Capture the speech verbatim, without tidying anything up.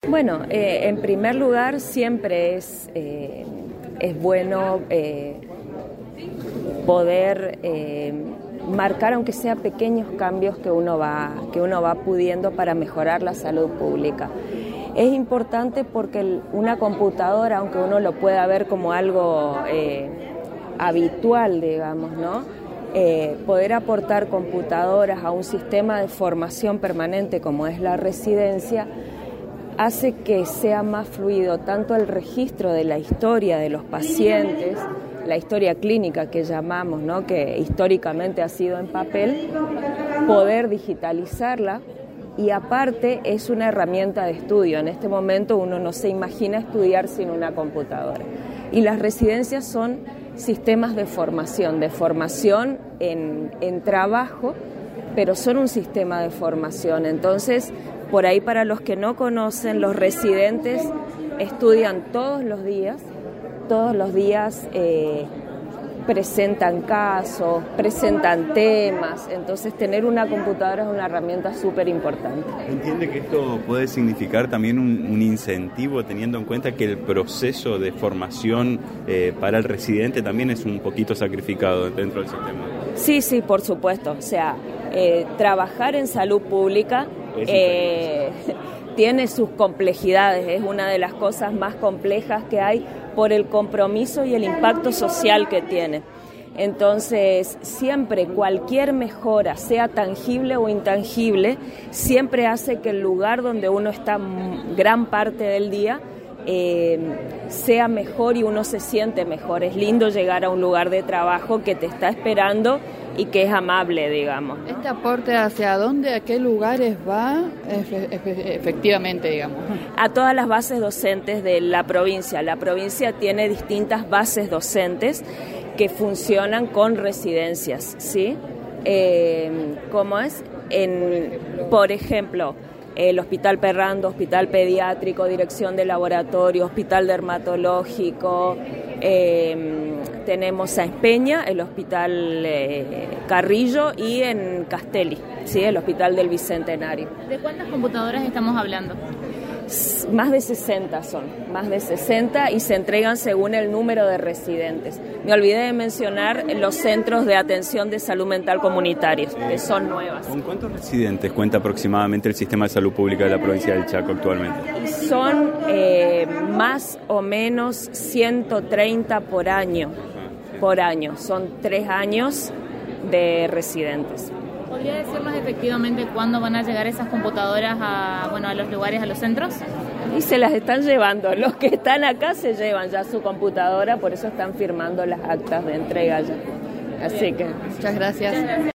Bueno, eh, en primer lugar siempre es, eh, es bueno eh, poder eh, marcar, aunque sea pequeños cambios que uno va, que uno va pudiendo para mejorar la salud pública. Es importante porque el, una computadora, aunque uno lo pueda ver como algo eh, habitual, digamos, ¿no? Eh, poder aportar computadoras a un sistema de formación permanente como es la residencia hace que sea más fluido tanto el registro de la historia de los pacientes, la historia clínica que llamamos, ¿no? Que históricamente ha sido en papel, poder digitalizarla y aparte es una herramienta de estudio. En este momento uno no se imagina estudiar sin una computadora. Y las residencias son sistemas de formación, de formación en, en trabajo, pero son un sistema de formación. Entonces, por ahí para los que no conocen, los residentes estudian todos los días, todos los días eh, presentan casos, presentan temas, entonces tener una computadora es una herramienta súper importante. ¿Entiende que esto puede significar también un, un incentivo, teniendo en cuenta que el proceso de formación eh, para el residente también es un poquito sacrificado dentro del sistema? Sí, sí, por supuesto. O sea, eh, trabajar en salud pública eh, tiene sus complejidades, es una de las cosas más complejas que hay por el compromiso y el impacto social que tiene. Entonces, siempre cualquier mejora, sea tangible o intangible, siempre hace que el lugar donde uno está gran parte del día eh, sea mejor y uno se siente mejor. Es lindo llegar a un lugar de trabajo que te está esperando y que es amable, digamos. ¿Este aporte hacia dónde, a qué lugares va efectivamente, digamos? A todas las bases docentes de la provincia. La provincia tiene distintas bases docentes que funcionan con residencias, ¿sí? Eh, ¿Cómo es? En, por ejemplo, el Hospital Perrando, Hospital Pediátrico, Dirección de Laboratorio, Hospital Dermatológico, eh, tenemos a Espeña, el Hospital eh, Carrillo y en Castelli, ¿sí? El Hospital del Bicentenario. ¿De cuántas computadoras estamos hablando? Más de sesenta son, más de sesenta y se entregan según el número de residentes. Me olvidé de mencionar los centros de atención de salud mental comunitarios, que son nuevas. ¿Con cuántos residentes cuenta aproximadamente el sistema de salud pública de la provincia del Chaco actualmente? Y son eh, más o menos ciento treinta por año, por año. Son tres años de residentes. ¿Podría decirnos efectivamente cuándo van a llegar esas computadoras a, bueno, a los lugares, a los centros? Y se las están llevando. Los que están acá se llevan ya su computadora, por eso están firmando las actas de entrega ya. Así que... Muchas gracias.